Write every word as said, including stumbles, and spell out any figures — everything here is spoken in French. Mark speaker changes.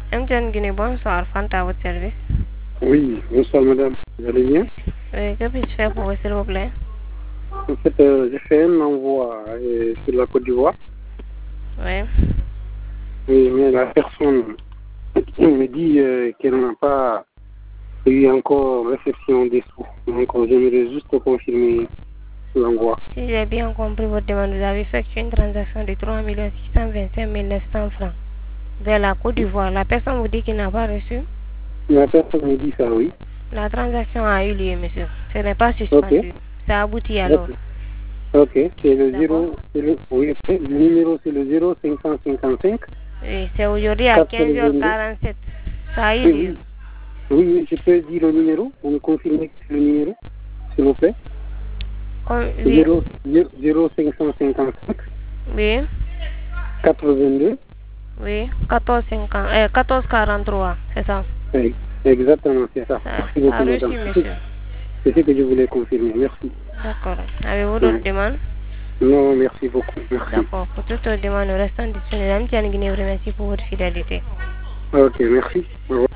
Speaker 1: M T N Guinée, bonsoir. Fanta à votre service.
Speaker 2: Oui, bonsoir madame. Vous allez bien?
Speaker 1: Oui, que puis-je faire pour vous, s'il vous plaît?
Speaker 2: En fait, euh, j'ai fait un envoi euh, sur la Côte d'Ivoire.
Speaker 1: Oui.
Speaker 2: Oui, mais la personne me dit euh, qu'elle n'a pas eu encore réception des sous. Donc, j'aimerais juste confirmer l'envoi.
Speaker 1: Si j'ai bien compris votre demande, vous avez effectué une transaction de trois millions six cent vingt-cinq mille neuf cents francs vers la Côte d'Ivoire. La personne vous dit qu'il n'a pas reçu?
Speaker 2: La personne me dit ça, oui.
Speaker 1: La transaction a eu lieu, monsieur. Ce n'est pas suspendu.
Speaker 2: Ok.
Speaker 1: Ça aboutit alors.
Speaker 2: Ok, c'est le
Speaker 1: D'accord.
Speaker 2: zéro, c'est le, oui, le numéro c'est le zéro cinq cent cinquante-cinq.
Speaker 1: Oui, c'est aujourd'hui à quinze heures quarante-sept. Ça a eu
Speaker 2: Oui,
Speaker 1: lieu.
Speaker 2: oui. Oui, oui, je peux dire le numéro. Vous me confirmez le numéro, s'il vous plaît.
Speaker 1: Comme, oui.
Speaker 2: zéro cinq cent cinquante-cinq.
Speaker 1: Oui.
Speaker 2: quatre-vingt-deux.
Speaker 1: Oui. quatorze cinquante, euh, quatorze quarante-trois, c'est ça.
Speaker 2: Oui, exactement, c'est ça.
Speaker 1: Ça,
Speaker 2: Merci
Speaker 1: ça a
Speaker 2: beaucoup,
Speaker 1: reçu,
Speaker 2: madame.
Speaker 1: monsieur.
Speaker 2: C'est ce que je voulais confirmer. Merci.
Speaker 1: D'accord. Avez-vous d'autres
Speaker 2: Ouais.
Speaker 1: demandes?
Speaker 2: Non, merci beaucoup. Merci.
Speaker 1: D'accord. Pour toutes les demandes, nous restons disponibles. M T N Guinée vous remercie pour votre fidélité.
Speaker 2: Ok, merci. Au revoir.